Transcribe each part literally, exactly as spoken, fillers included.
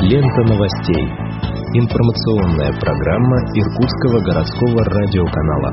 Лента новостей. Информационная программа Иркутского городского радиоканала.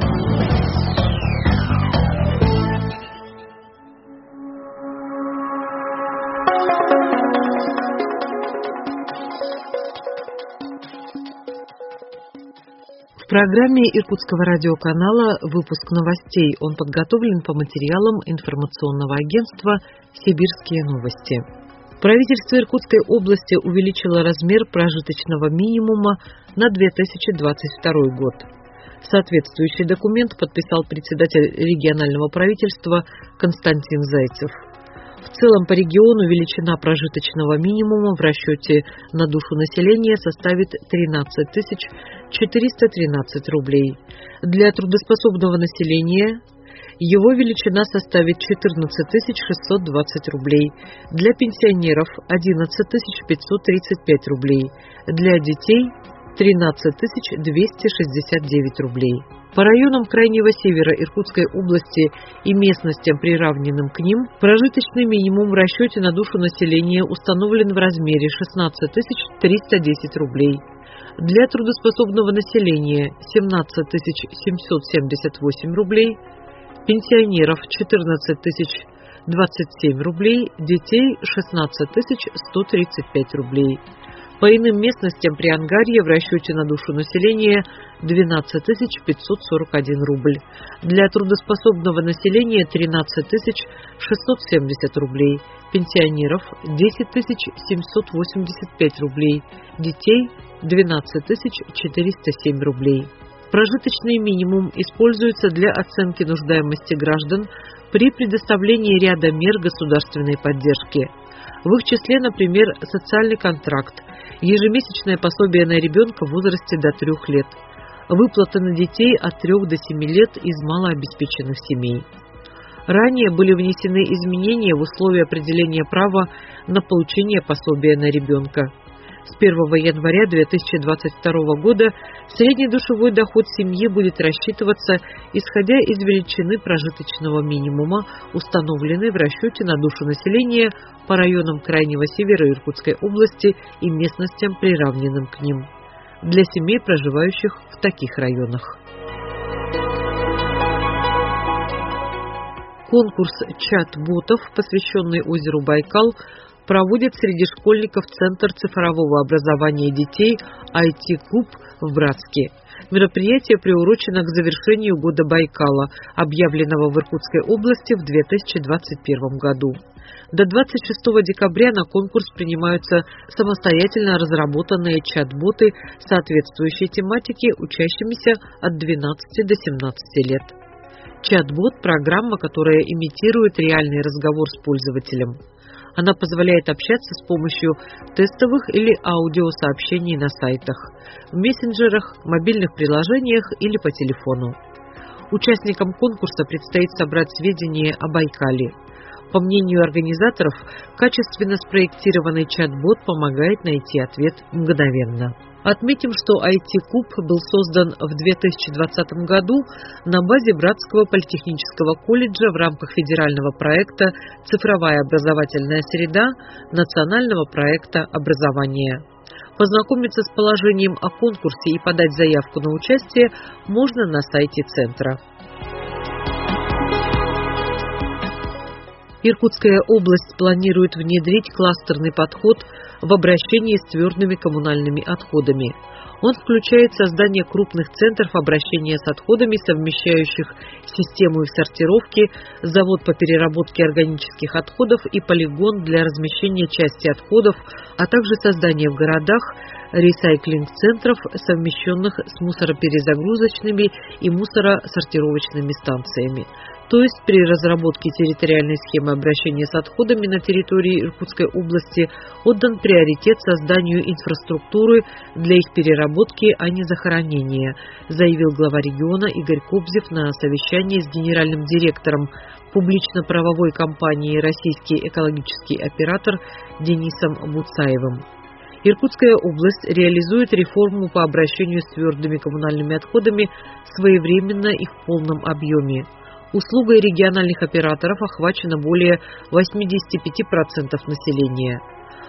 В программе Иркутского радиоканала выпуск новостей. Он подготовлен по материалам информационного агентства «Сибирские новости». Правительство Иркутской области увеличило размер прожиточного минимума на две тысячи двадцать второй год. Соответствующий документ подписал председатель регионального правительства Константин Зайцев. В целом по региону величина прожиточного минимума в расчете на душу населения составит тринадцать тысяч четыреста тринадцать рублей. Для трудоспособного населения его величина составит четырнадцать тысяч шестьсот двадцать рублей, для пенсионеров – одиннадцать тысяч пятьсот тридцать пять рублей, для детей – тринадцать тысяч двести шестьдесят девять рублей. По районам Крайнего Севера Иркутской области и местностям, приравненным к ним, прожиточный минимум в расчете на душу населения установлен в размере шестнадцать тысяч триста десять рублей. Для трудоспособного населения – семнадцать тысяч семьсот семьдесят восемь рублей, пенсионеров – четырнадцать тысяч двадцать семь рублей, детей – шестнадцать тысяч сто тридцать пять рублей. По иным местностям Приангарья в расчете на душу населения двенадцать тысяч пятьсот сорок один рубль. Для трудоспособного населения тринадцать тысяч шестьсот семьдесят рублей, пенсионеров десять тысяч семьсот восемьдесят пять рублей, детей двенадцать тысяч четыреста семь рублей. Прожиточный минимум используется для оценки нуждаемости граждан при предоставлении ряда мер государственной поддержки. В их числе, например, социальный контракт, ежемесячное пособие на ребенка в возрасте до трех лет, выплаты на детей от трех до семи лет из малообеспеченных семей. Ранее были внесены изменения в условия определения права на получение пособия на ребенка. С первого января две тысячи двадцать второго года средний душевой доход семьи будет рассчитываться, исходя из величины прожиточного минимума, установленной в расчете на душу населения по районам Крайнего Севера Иркутской области и местностям, приравненным к ним, для семей, проживающих в таких районах. Конкурс чат-ботов, посвященный озеру Байкал, проводит среди школьников Центр цифрового образования детей ай ти-клуб в Братске. Мероприятие приурочено к завершению года Байкала, объявленного в Иркутской области в две тысячи двадцать первом году. До двадцать шестого декабря на конкурс принимаются самостоятельно разработанные чат-боты соответствующей тематики учащимися от двенадцати до семнадцати лет. Чат-бот – программа, которая имитирует реальный разговор с пользователем. Она позволяет общаться с помощью тестовых или аудиосообщений на сайтах, в мессенджерах, мобильных приложениях или по телефону. Участникам конкурса предстоит собрать сведения о Байкале. По мнению организаторов, качественно спроектированный чат-бот помогает найти ответ мгновенно. Отметим, что ай ти-клуб был создан в две тысячи двадцатом году на базе Братского политехнического колледжа в рамках федерального проекта «Цифровая образовательная среда» национального проекта образования. Познакомиться с положением о конкурсе и подать заявку на участие можно на сайте Центра. Иркутская область планирует внедрить кластерный подход в обращении с твердыми коммунальными отходами. Он включает создание крупных центров обращения с отходами, совмещающих систему их сортировки, завод по переработке органических отходов и полигон для размещения части отходов, а также создание в городах ресайклинг-центров, совмещенных с мусороперезагрузочными и мусоросортировочными станциями. То есть при разработке территориальной схемы обращения с отходами на территории Иркутской области отдан приоритет созданию инфраструктуры для их переработки, а не захоронения, заявил глава региона Игорь Кобзев на совещании с генеральным директором публично-правовой компании «Российский экологический оператор» Денисом Буцаевым. Иркутская область реализует реформу по обращению с твердыми коммунальными отходами своевременно и в полном объеме. Услугой региональных операторов охвачено более восемьдесят пять процентов населения.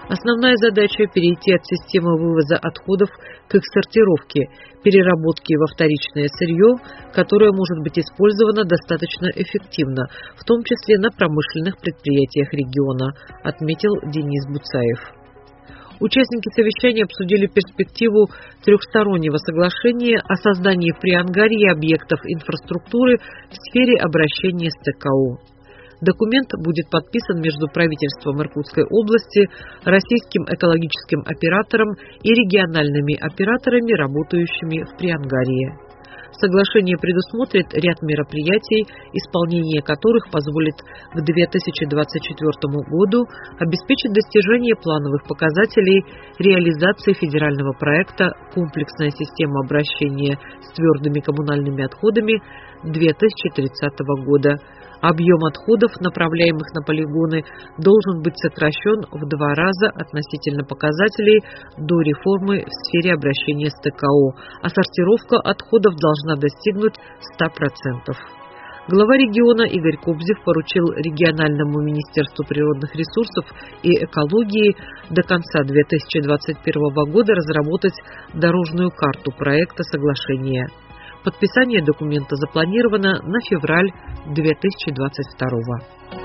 Основная задача – перейти от системы вывоза отходов к их сортировке, переработке во вторичное сырье, которое может быть использовано достаточно эффективно, в том числе на промышленных предприятиях региона, отметил Денис Буцаев. Участники совещания обсудили перспективу трехстороннего соглашения о создании в Приангарье объектов инфраструктуры в сфере обращения с ТКО. Документ будет подписан между правительством Иркутской области, российским экологическим оператором и региональными операторами, работающими в Приангарье. Соглашение предусмотрит ряд мероприятий, исполнение которых позволит к две тысячи двадцать четвёртому году обеспечить достижение плановых показателей реализации федерального проекта «Комплексная система обращения с твердыми коммунальными отходами» две тысячи тридцатого года. Объем отходов, направляемых на полигоны, должен быть сокращен в два раза относительно показателей до реформы в сфере обращения с ТКО, а сортировка отходов должна достигнуть ста процентов. Глава региона Игорь Кобзев поручил региональному министерству природных ресурсов и экологии до конца две тысячи двадцать первого года разработать дорожную карту проекта соглашения. Подписание документа запланировано на февраль две тысячи двадцать второго.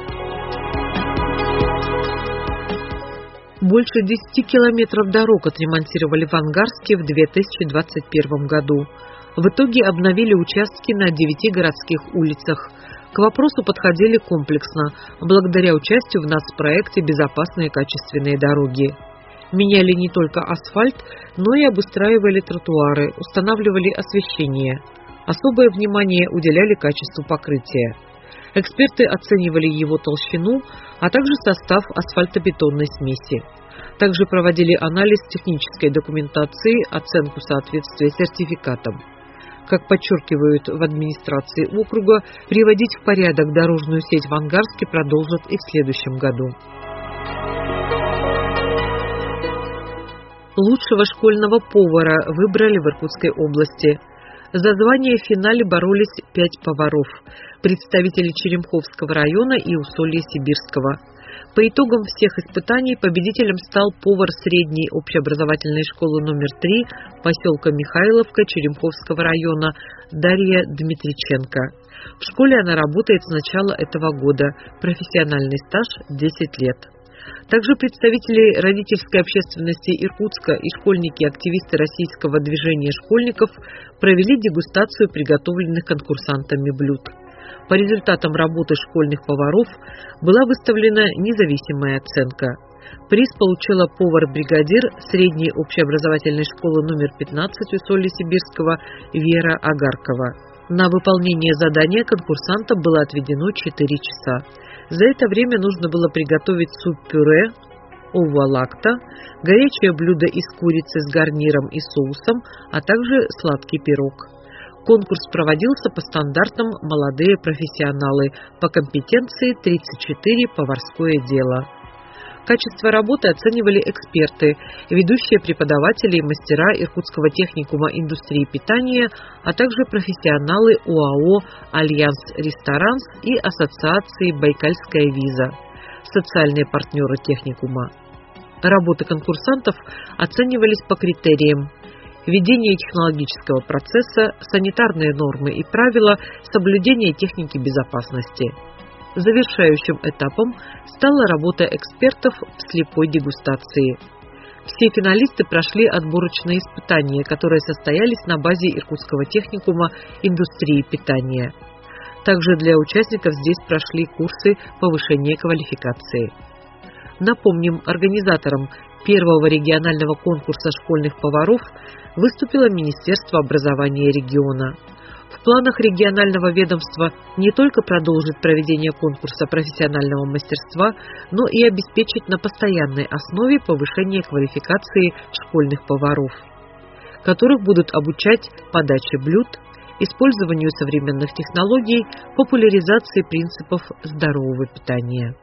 Больше десяти километров дорог отремонтировали в Ангарске в две тысячи двадцать первом году. В итоге обновили участки на девяти городских улицах. К вопросу подходили комплексно, благодаря участию в нацпроекте «Безопасные и качественные дороги». Меняли не только асфальт, но и обустраивали тротуары, устанавливали освещение. Особое внимание уделяли качеству покрытия. Эксперты оценивали его толщину, а также состав асфальтобетонной смеси. Также проводили анализ технической документации, оценку соответствия сертификатам. Как подчеркивают в администрации округа, приводить в порядок дорожную сеть в Ангарске продолжат и в следующем году. Лучшего школьного повара выбрали в Иркутской области. За звание в финале боролись пять поваров, представители Черемховского района и Усолья-Сибирского. По итогам всех испытаний победителем стал повар средней общеобразовательной школы номер три поселка Михайловка Черемховского района Дарья Дмитриченко. В школе она работает с начала этого года, профессиональный стаж десять лет. Также представители родительской общественности Иркутска и школьники-активисты российского движения школьников провели дегустацию приготовленных конкурсантами блюд. По результатам работы школьных поваров была выставлена независимая оценка. Приз получила повар-бригадир средней общеобразовательной школы номер пятнадцать Усолья-Сибирского Вера Агаркова. На выполнение задания конкурсантам было отведено четыре часа. За это время нужно было приготовить суп-пюре, ова-лакта, горячее блюдо из курицы с гарниром и соусом, а также сладкий пирог. Конкурс проводился по стандартам «Молодые профессионалы», по компетенции тридцать четыре «Поварское дело». Качество работы оценивали эксперты, ведущие преподаватели и мастера Иркутского техникума индустрии питания, а также профессионалы ОАО «Альянс Ресторанс» и Ассоциации «Байкальская виза», социальные партнеры техникума. Работы конкурсантов оценивались по критериям: ведение технологического процесса, санитарные нормы и правила, соблюдение техники безопасности. Завершающим этапом стала работа экспертов в слепой дегустации. Все финалисты прошли отборочные испытания, которые состоялись на базе Иркутского техникума индустрии питания. Также для участников здесь прошли курсы повышения квалификации. Напомним, организатором первого регионального конкурса школьных поваров выступило Министерство образования региона. В планах регионального ведомства не только продолжить проведение конкурса профессионального мастерства, но и обеспечить на постоянной основе повышение квалификации школьных поваров, которых будут обучать подаче блюд, использованию современных технологий, популяризации принципов здорового питания.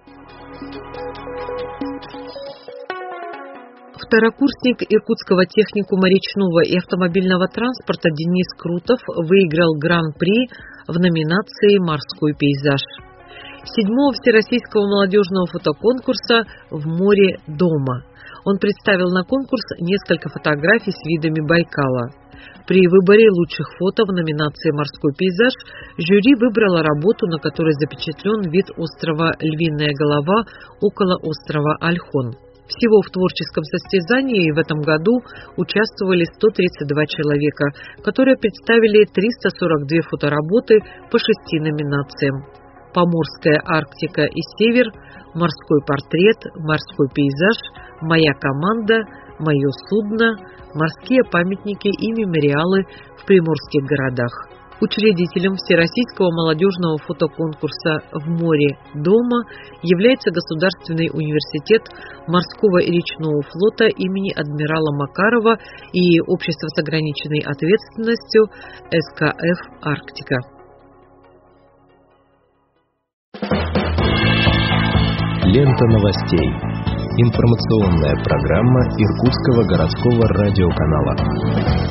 Второкурсник Иркутского техникума речного и автомобильного транспорта Денис Крутов выиграл гран-при в номинации «Морской пейзаж» седьмого Всероссийского молодежного фотоконкурса «В море дома». Он представил на конкурс несколько фотографий с видами Байкала. При выборе лучших фото в номинации «Морской пейзаж» жюри выбрало работу, на которой запечатлен вид острова Львиная Голова около острова Ольхон. Всего в творческом состязании в этом году участвовали сто тридцать два человека, которые представили триста сорок две фотоработы по шести номинациям: Поморская Арктика и Север, Морской портрет, Морской пейзаж, Моя команда, Мое судно, Морские памятники и мемориалы в приморских городах. Учредителем Всероссийского молодежного фотоконкурса «В море дома» является Государственный университет морского и речного флота имени адмирала Макарова и Общество с ограниченной ответственностью эс ка эф «Арктика». Лента новостей. Информационная программа Иркутского городского радиоканала.